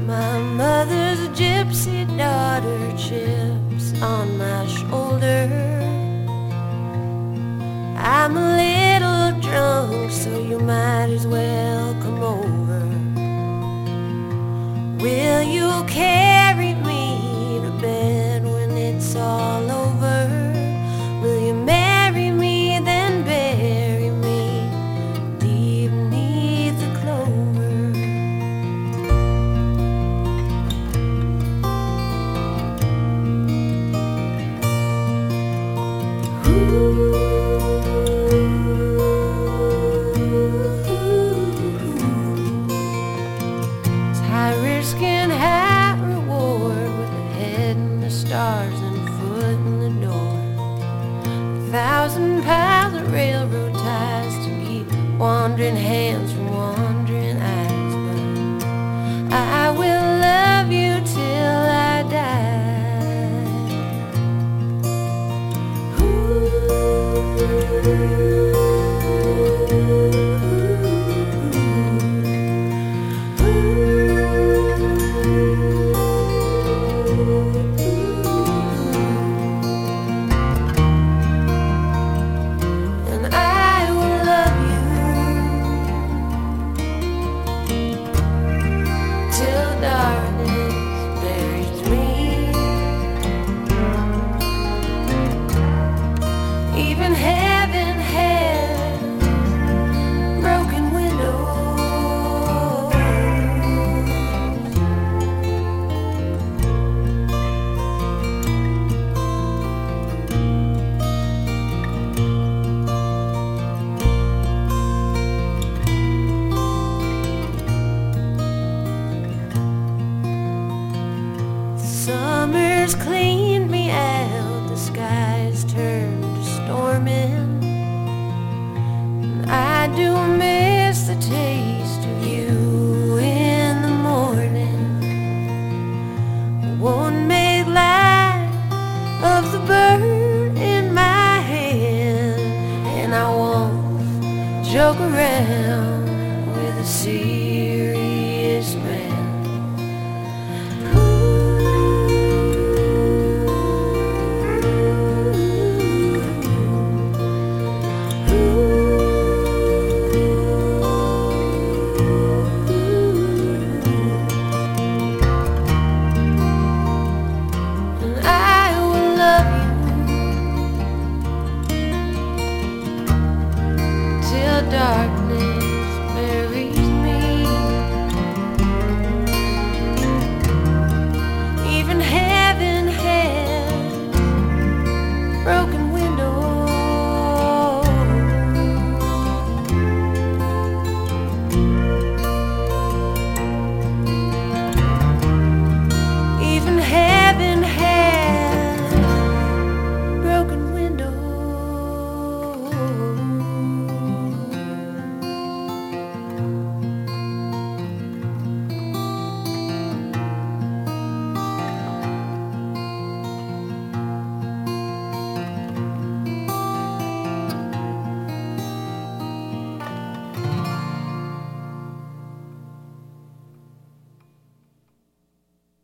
My mother's a gypsy daughter, chips on my shoulder. I'm a little drunk, so you might as well come over. Will you carry me to bed when it's all over? Will you marry me, then bury me deep beneath the clover? It's high risk and high reward, with a head in the stars and a foot in the door. 1,000 piles of railroad ties to keep wandering hands from wandering eyes. But I will love you till I die. And I will love you till darkness buries me. Even heaven had broken windows. The summer's clean